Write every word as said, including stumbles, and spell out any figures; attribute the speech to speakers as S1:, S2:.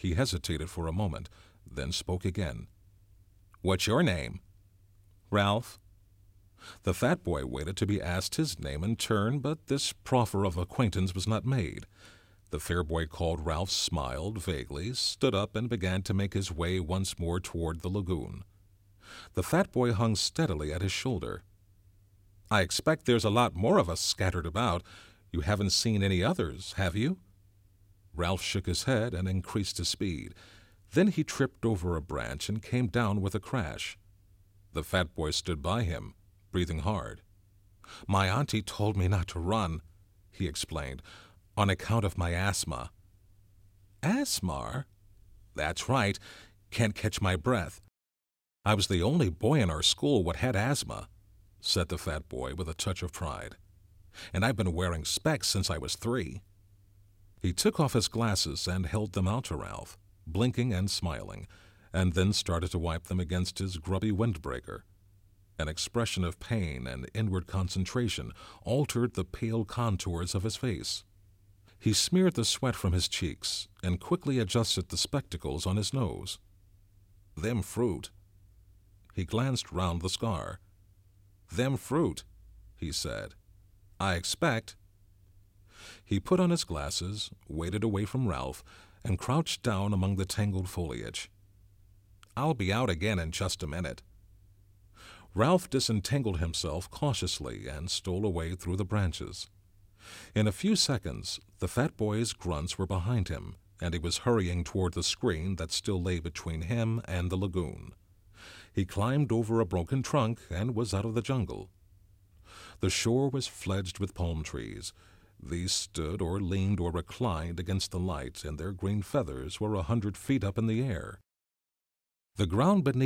S1: He hesitated for a moment, then spoke again. "What's your name?" "Ralph." The fat boy waited to be asked his name in turn, but this proffer of acquaintance was not made. The fair boy called Ralph smiled vaguely, stood up, and began to make his way once more toward the lagoon. The fat boy hung steadily at his shoulder. "I expect there's a lot more of us scattered about. You haven't seen any others, have you?" Ralph shook his head and increased his speed. Then he tripped over a branch and came down with a crash. The fat boy stood by him, breathing hard. "My auntie told me not to run," he explained, "on account of my asthma." "Asthma?" "That's right. Can't catch my breath. I was the only boy in our school what had asthma," said the fat boy with a touch of pride. "And I've been wearing specs since I was three." He took off his glasses and held them out to Ralph, blinking and smiling, and then started to wipe them against his grubby windbreaker. An expression of pain and inward concentration altered the pale contours of his face. He smeared the sweat from his cheeks and quickly adjusted the spectacles on his nose. "Them fruit." He glanced round the scar. "Them fruit," he said. "I expect." He put on his glasses, waded away from Ralph, and crouched down among the tangled foliage. "I'll be out again in just a minute." Ralph disentangled himself cautiously and stole away through the branches. In a few seconds, the fat boy's grunts were behind him, and he was hurrying toward the screen that still lay between him and the lagoon. He climbed over a broken trunk and was out of the jungle. The shore was fledged with palm trees. These stood or leaned or reclined against the light, and their green feathers were a hundred feet up in the air. The ground beneath